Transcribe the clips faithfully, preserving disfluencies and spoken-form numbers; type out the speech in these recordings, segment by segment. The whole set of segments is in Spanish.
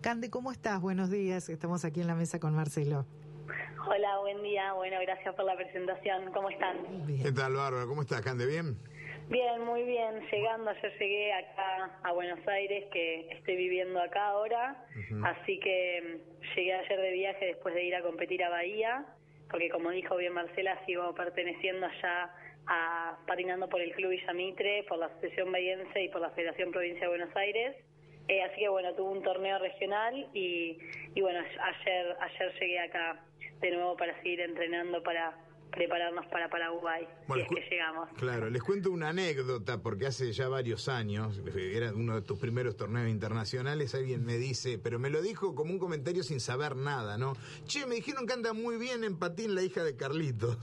Cande, ¿cómo estás? Buenos días, estamos aquí en la mesa con Marcelo. Hola, buen día. Bueno, gracias por la presentación. ¿Cómo están? Bien. ¿Qué tal, Bárbara? ¿Cómo estás, Cande? ¿Bien? Bien, muy bien. Llegando, ayer llegué acá a Buenos Aires, que estoy viviendo acá ahora. Uh-huh. Así que llegué ayer de viaje después de ir a competir a Bahía, porque como dijo bien Marcela, sigo perteneciendo allá a patinando por el Club Villa Mitre, por la Asociación Bahiense y por la Federación Provincia de Buenos Aires. Eh, así que bueno, tuve un torneo regional y, y bueno, ayer ayer llegué acá de nuevo para seguir entrenando para prepararnos para Paraguay, bueno, si es que llegamos. Claro, les cuento una anécdota, porque hace ya varios años, era uno de tus primeros torneos internacionales, alguien me dice, pero me lo dijo como un comentario sin saber nada, ¿no? Che, me dijeron que anda muy bien en patín la hija de Carlitos.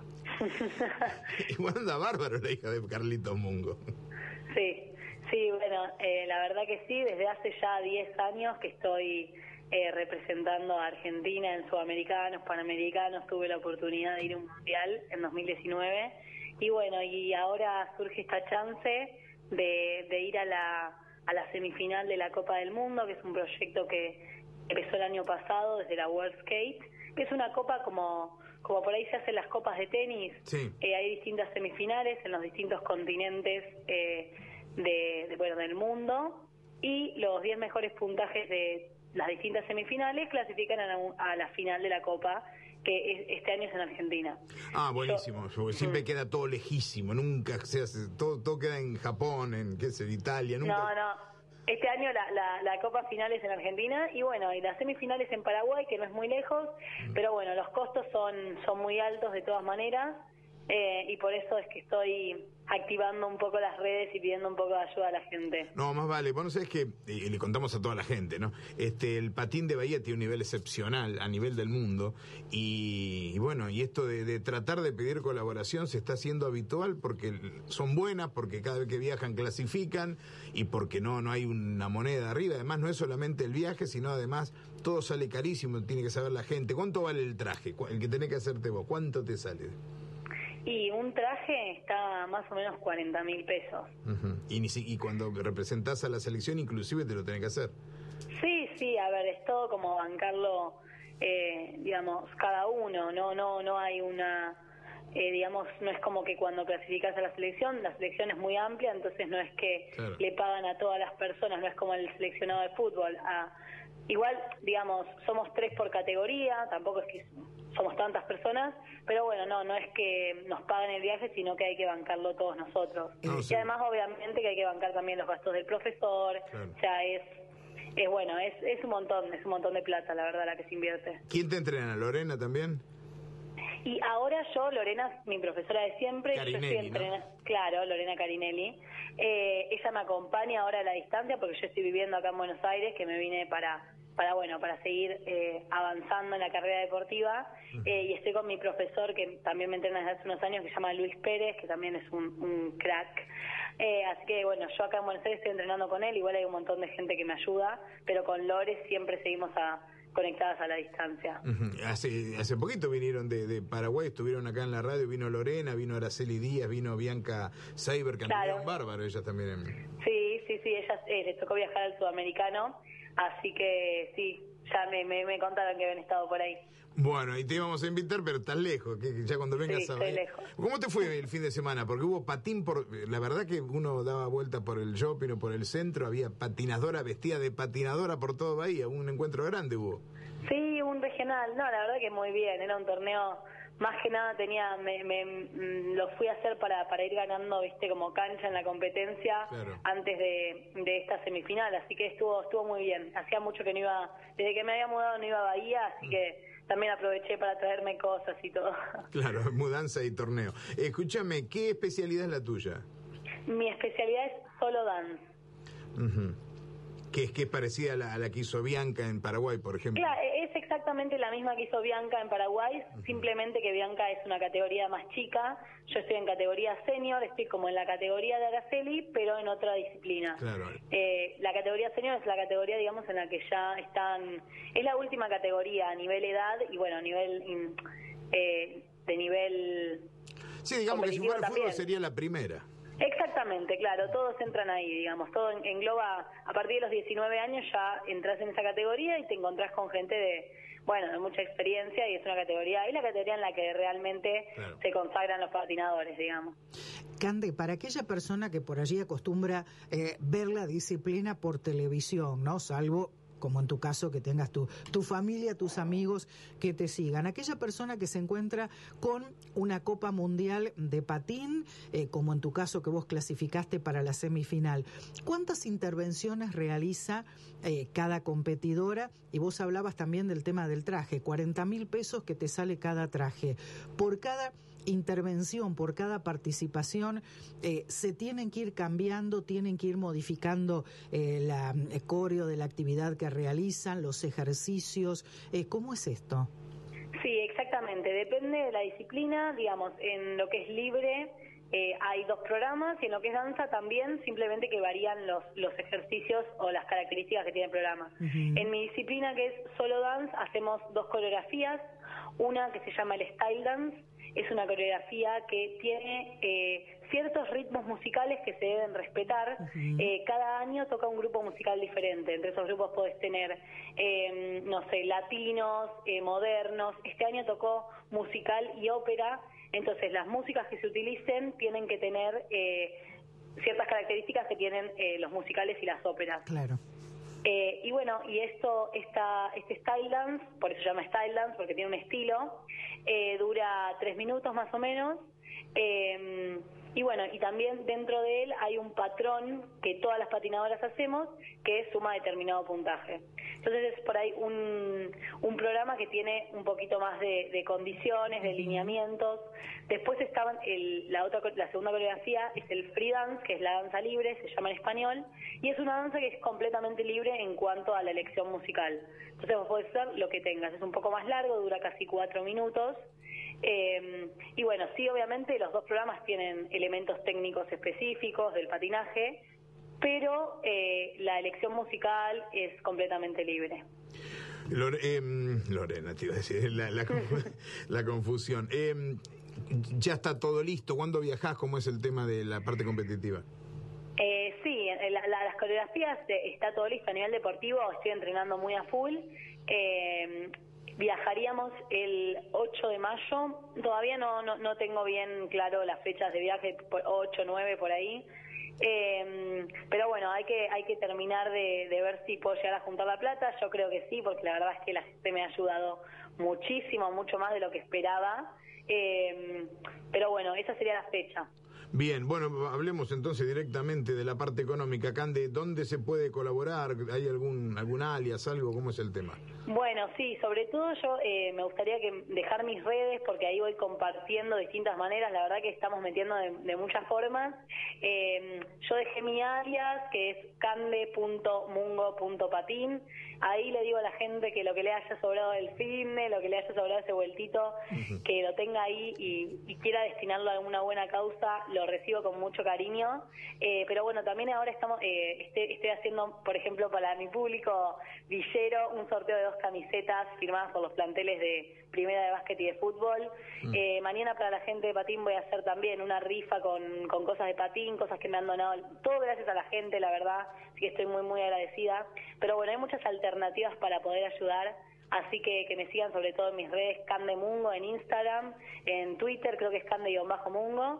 Igual anda bárbaro la hija de Carlitos Mungo. Sí. Sí, bueno, eh, la verdad que sí, desde hace ya diez años que estoy eh, representando a Argentina en Sudamericanos, Panamericanos, tuve la oportunidad de ir a un mundial en dos mil diecinueve y bueno, y ahora surge esta chance de, de ir a la, a la semifinal de la Copa del Mundo, que es un proyecto que empezó el año pasado desde la World Skate, que es una copa como... como por ahí se hacen las copas de tenis, sí. eh, hay distintas semifinales en los distintos continentes eh, de, de bueno del mundo y los diez mejores puntajes de las distintas semifinales clasifican a la, a la final de la Copa, que es, este año es en Argentina. Ah, buenísimo, Yo, siempre mm. queda todo lejísimo, nunca se hace, todo, todo queda en Japón, en qué sé, en Italia, nunca... No, no. Este año la, la, la Copa Final es en Argentina y bueno, y las semifinales en Paraguay, que no es muy lejos, mm. pero bueno, los costos son, son muy altos de todas maneras eh, y por eso es que estoy activando un poco las redes y pidiendo un poco de ayuda a la gente. No, más vale, vos no sabés que, y le contamos a toda la gente, ¿no? Este, el patín de Bahía tiene un nivel excepcional a nivel del mundo y, y bueno, y esto de, de tratar de pedir colaboración se está haciendo habitual porque son buenas, porque cada vez que viajan clasifican y porque no, no hay una moneda arriba. Además no es solamente el viaje, sino además todo sale carísimo, tiene que saber la gente. ¿Cuánto vale el traje? El que tenés que hacerte vos, ¿cuánto te sale? Y un traje está más o menos cuarenta mil pesos. Uh-huh. y, ni si, y cuando representás a la selección inclusive te lo tenés que hacer. Sí, sí, a ver, es todo como bancarlo, eh, digamos, cada uno, no no no hay una, eh, digamos, no es como que cuando clasificas a la selección, la selección es muy amplia, entonces no es que claro. le pagan a todas las personas, no es como el seleccionado de fútbol. A, igual, digamos, somos tres por categoría, tampoco es que... somos tantas personas, pero bueno, no no es que nos paguen el viaje, sino que hay que bancarlo todos nosotros. No, sí. Y además, obviamente, que hay que bancar también los gastos del profesor, claro. O sea, es, es bueno, es, es un montón, es un montón de plata, la verdad, la que se invierte. ¿Quién te entrena? ¿Lorena también? Y ahora yo, Lorena, mi profesora de siempre, Carinelli, yo estoy entrenando, ¿no? Claro, Lorena Carinelli, eh, ella me acompaña ahora a la distancia porque yo estoy viviendo acá en Buenos Aires, que me vine para... para bueno para seguir eh, avanzando en la carrera deportiva eh, y estoy con mi profesor que también me entrena desde hace unos años, que se llama Luis Pérez, que también es un, un crack, eh, así que bueno, yo acá en Buenos Aires estoy entrenando con él, igual hay un montón de gente que me ayuda, pero con Lore siempre seguimos a, conectadas a la distancia. Uh-huh. Hace hace poquito vinieron de, de Paraguay, estuvieron acá en la radio, vino Lorena, vino Araceli Díaz, vino Bianca Seiber, que claro. anduvieron bárbaro ellas también. En... Sí, sí, sí, ellas eh, les tocó viajar al sudamericano. Así que sí, ya me, me, me contaron que habían estado por ahí. Bueno, y te íbamos a invitar, pero estás lejos, que ya cuando vengas sí, a ver. lejos. ¿Cómo te fue el fin de semana? Porque hubo patín por... La verdad que uno daba vuelta por el shopping o por el centro, había patinadora vestida de patinadora por todo Bahía, un encuentro grande hubo. Sí, un regional, no, la verdad que muy bien, era un torneo... Más que nada tenía, me, me, lo fui a hacer para, para ir ganando, viste, como cancha en la competencia claro. antes de, de esta semifinal, así que estuvo estuvo muy bien. Hacía mucho que no iba, desde que me había mudado no iba a Bahía, así mm. que también aproveché para traerme cosas y todo. Claro, mudanza y torneo. Escúchame, ¿qué especialidad es la tuya? Mi especialidad es solo dance. Uh-huh. Que es que es parecida a la, a la que hizo Bianca en Paraguay, por ejemplo. Claro, es exactamente la misma que hizo Bianca en Paraguay, uh-huh. simplemente que Bianca es una categoría más chica, yo estoy en categoría senior, estoy como en la categoría de Araceli, pero en otra disciplina. Claro. Eh, la categoría senior es la categoría, digamos, en la que ya están, es la última categoría a nivel edad y bueno, a nivel, eh, de nivel... Sí, digamos que si fuera fútbol sería la primera. Exactamente, claro, todos entran ahí, digamos, todo engloba, a partir de los diecinueve años ya entras en esa categoría y te encontrás con gente de, bueno, de mucha experiencia, y es una categoría, es la categoría en la que realmente claro. se consagran los patinadores, digamos. Cande, para aquella persona que por allí acostumbra eh, ver la disciplina por televisión, ¿no? Salvo como en tu caso, que tengas tu, tu familia, tus amigos que te sigan. Aquella persona que se encuentra con una Copa Mundial de patín, eh, como en tu caso que vos clasificaste para la semifinal, ¿cuántas intervenciones realiza eh, cada competidora? Y vos hablabas también del tema del traje, cuarenta mil pesos que te sale cada traje. Por cada intervención, por cada participación, eh, se tienen que ir cambiando, tienen que ir modificando eh, la eh, coreo de la actividad que realizan, los ejercicios. Eh, ¿Cómo es esto? Sí, exactamente. Depende de la disciplina. Digamos, en lo que es libre eh, hay dos programas, y en lo que es danza también, simplemente que varían los, los ejercicios o las características que tiene el programa. Uh-huh. En mi disciplina, que es solo dance, hacemos dos coreografías. Una que se llama el style dance, es una coreografía que tiene eh, ciertos ritmos musicales que se deben respetar. Uh-huh. Eh, cada año toca un grupo musical diferente. Entre esos grupos podés tener, eh, no sé, latinos, eh, modernos. Este año tocó musical y ópera. Entonces, las músicas que se utilicen tienen que tener eh, ciertas características que tienen eh, los musicales y las óperas. Claro. Eh, y bueno, y esto, esta, este style dance, por eso se llama style dance, porque tiene un estilo, eh, dura tres minutos más o menos, eh, y bueno, y también dentro de él hay un patrón que todas las patinadoras hacemos, que es suma determinado puntaje. Entonces es por ahí un, un programa que tiene un poquito más de, de condiciones, de lineamientos. Después estaban el, la otra, la segunda coreografía es el free dance, que es la danza libre, se llama en español, y es una danza que es completamente libre en cuanto a la elección musical. Entonces vos podés hacer lo que tengas, es un poco más largo, dura casi cuatro minutos. Eh, y bueno, sí, obviamente los dos programas tienen elementos técnicos específicos del patinaje, pero eh, la elección musical es completamente libre. Lore, eh, Lorena, te iba a decir, la, la, la confusión. Eh, ¿Ya está todo listo? ¿Cuándo viajás? ¿Cómo es el tema de la parte competitiva? Eh, sí, la, la, las coreografías eh, está todo listo a nivel deportivo, estoy entrenando muy a full. Eh, Viajaríamos el ocho de mayo, todavía no, no, no tengo bien claro las fechas de viaje, ocho, nueve por ahí, eh, pero bueno, hay que hay que terminar de, de ver si puedo llegar a juntar la plata. Yo creo que sí, porque la verdad es que la gente me ha ayudado muchísimo, mucho más de lo que esperaba, eh, pero bueno, esa sería la fecha. Bien, bueno, hablemos entonces directamente de la parte económica. Cande, ¿dónde se puede colaborar? ¿Hay algún algún alias, algo? ¿Cómo es el tema? Bueno, sí, sobre todo yo eh, me gustaría que dejar mis redes, porque ahí voy compartiendo de distintas maneras. La verdad que estamos metiendo de, de muchas formas. Eh, yo dejé mi alias, que es cande punto mungo punto patín. Ahí le digo a la gente que lo que le haya sobrado del fitness, lo que le haya sobrado ese vueltito, uh-huh. que lo tenga ahí y, y quiera destinarlo a alguna buena causa, lo recibo con mucho cariño. Eh, pero bueno, también ahora estamos eh, estoy, estoy haciendo, por ejemplo, para mi público villero, un sorteo de dos camisetas firmadas por los planteles de Primera de Básquet y de Fútbol. Uh-huh. Eh, mañana para la gente de patín voy a hacer también una rifa con, con cosas de patín, cosas que me han donado, todo gracias a la gente, la verdad, así que estoy muy, muy agradecida. Pero bueno, hay muchas alternativas alternativas para poder ayudar, así que que me sigan sobre todo en mis redes, Cande Mungo en Instagram, en Twitter creo que es Cande-Mungo,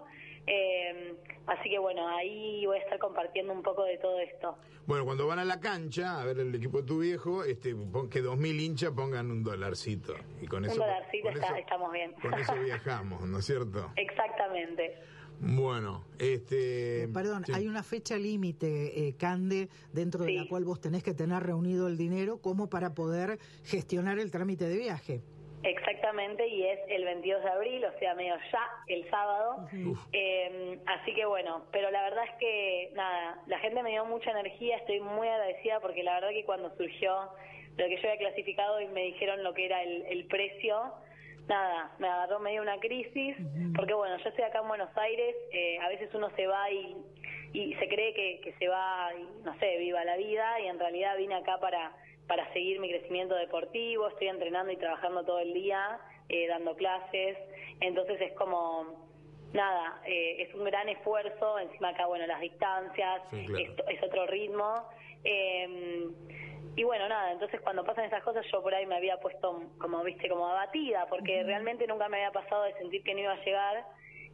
eh, así que bueno, ahí voy a estar compartiendo un poco de todo esto. Bueno, cuando van a la cancha a ver el equipo de tu viejo, este, que dos mil hinchas pongan un dolarcito, y con un eso, dolarcito con está, eso, estamos bien. Con eso viajamos, ¿no es cierto? Exactamente. Bueno, este... Eh, perdón, sí. Hay una fecha límite, eh, Cande, dentro de sí. la cual vos tenés que tener reunido el dinero como para poder gestionar el trámite de viaje. Exactamente, y es el veintidós de abril, o sea, medio ya, el sábado. Uh-huh. Eh, así que bueno, pero la verdad es que, nada, la gente me dio mucha energía, estoy muy agradecida porque la verdad que cuando surgió lo que yo había clasificado y me dijeron lo que era el, el precio... Nada, me agarró medio una crisis, porque bueno, yo estoy acá en Buenos Aires, eh, a veces uno se va y, y se cree que, que se va, y, no sé, viva la vida, y en realidad vine acá para, para seguir mi crecimiento deportivo, estoy entrenando y trabajando todo el día, eh, dando clases, entonces es como, nada, eh, es un gran esfuerzo, encima acá, bueno, las distancias, sí, claro. es, es otro ritmo. Eh, y bueno, nada, entonces cuando pasan esas cosas yo por ahí me había puesto como, viste, como abatida, porque uh-huh. realmente nunca me había pasado de sentir que no iba a llegar.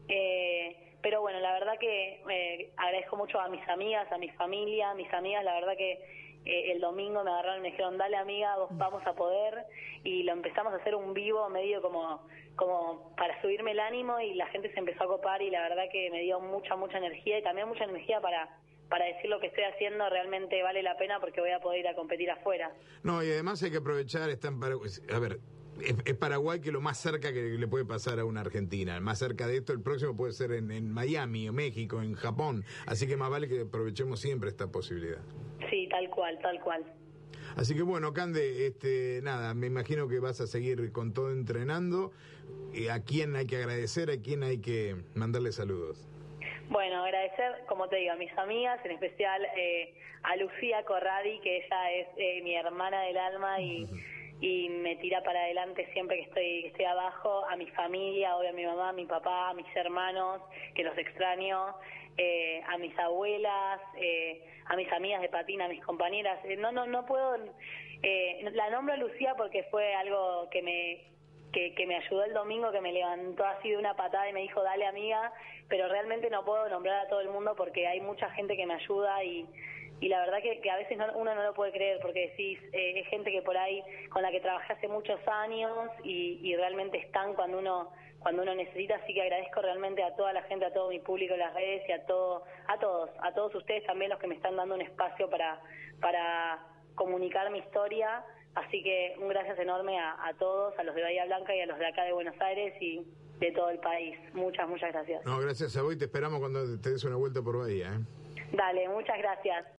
Eh, pero bueno, la verdad que eh, agradezco mucho a mis amigas, a mi familia, a mis amigas, la verdad que eh, el domingo me agarraron y me dijeron, dale amiga, vos vamos a poder, y lo empezamos a hacer un vivo medio como, como para subirme el ánimo, y la gente se empezó a copar, y la verdad que me dio mucha, mucha energía, y también mucha energía para... para decir lo que estoy haciendo realmente vale la pena porque voy a poder ir a competir afuera. No, y además hay que aprovechar, está en Paraguay, a ver, es, es Paraguay que lo más cerca que le puede pasar a una Argentina, más cerca de esto, el próximo puede ser en, en Miami, o México, en Japón, así que más vale que aprovechemos siempre esta posibilidad. Sí, tal cual, tal cual. Así que bueno, Cande, este, nada, me imagino que vas a seguir con todo entrenando. ¿A quién hay que agradecer? ¿A quién hay que mandarle saludos? Bueno, agradecer, como te digo, a mis amigas, en especial eh, a Lucía Corradi, que ella es eh, mi hermana del alma y, y me tira para adelante siempre que estoy que estoy abajo, a mi familia, obvio a mi mamá, a mi papá, a mis hermanos, que los extraño, eh, a mis abuelas, eh, a mis amigas de patina, a mis compañeras. Eh, no, no, no puedo, eh, la nombro a Lucía porque fue algo que me... Que, que me ayudó el domingo, que me levantó así de una patada y me dijo, dale amiga, pero realmente no puedo nombrar a todo el mundo porque hay mucha gente que me ayuda y, y la verdad que, que a veces no, uno no lo puede creer porque decís, eh, es gente que por ahí con la que trabajé hace muchos años y, y realmente están cuando uno cuando uno necesita, así que agradezco realmente a toda la gente, a todo mi público en las redes y a todo, a todos, a todos ustedes también los que me están dando un espacio para, para comunicar mi historia. Así que un gracias enorme a, a todos, a los de Bahía Blanca y a los de acá de Buenos Aires y de todo el país. Muchas, muchas gracias. No, gracias a vos y te esperamos cuando te des una vuelta por Bahía, ¿eh? Dale, muchas gracias.